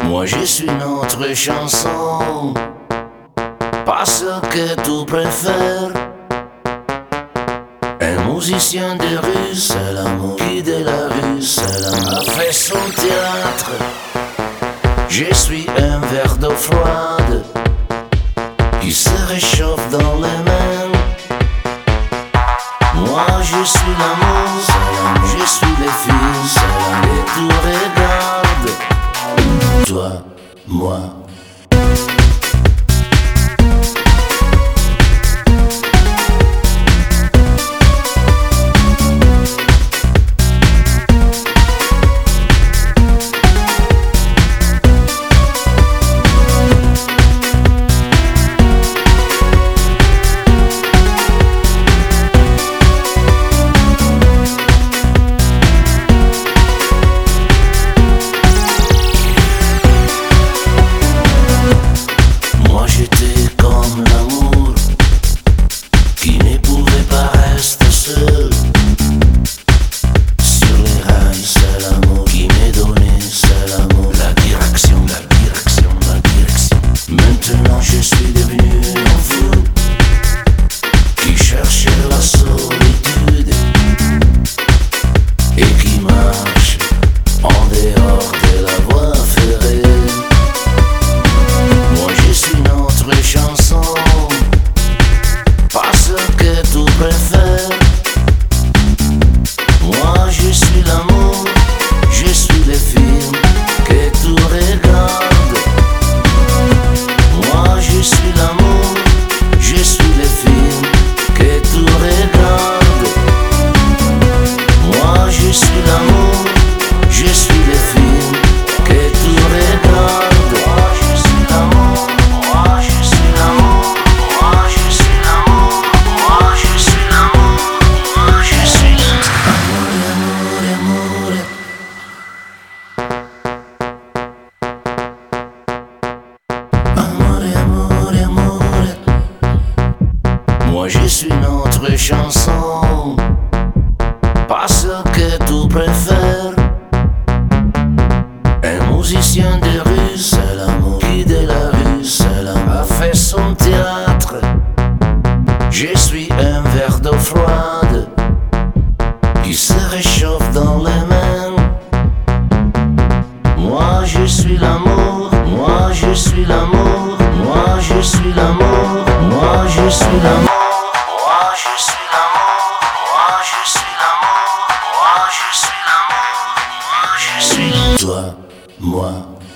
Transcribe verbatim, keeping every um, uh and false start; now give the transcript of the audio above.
Moi je suis notre chanson, pas ce que tu préfères. Un musicien de rue, c'est l'amour qui de la rue, c'est l'amour a fait son théâtre. Je suis un verre d'eau froide qui se réchauffe dans les mains. Moi je suis l'amour, je suis les filles, et tu regardes. Toi, moi. Je suis devenu un fou qui cherchait la solitude et qui marche en dehors de la voie ferrée. Moi je suis notre chanson, pas ce que tu préfères. Moi je suis l'amour, je suis les films que tu regardes. Je suis l'amour, je suis les films que tu regardes. Moi je suis l'amour, je suis les films que tu regardes. Moi je suis l'amour, moi je suis l'amour, moi je suis l'amour, moi je suis l'amour, moi je suis l'amour, amour, amour. Moi je suis notre chanson, pas ce que tu préfères. Un musicien de rue, c'est l'amour qui de la rue, c'est l'amour a fait son théâtre. Je suis un verre d'eau froide qui se réchauffe dans les mains. Moi je suis l'amour, moi je suis l'amour, moi je suis l'amour, moi je suis l'amour. Moi je suis l'amour, moi je suis l'amour, moi je suis l'amour, moi je suis toi, moi.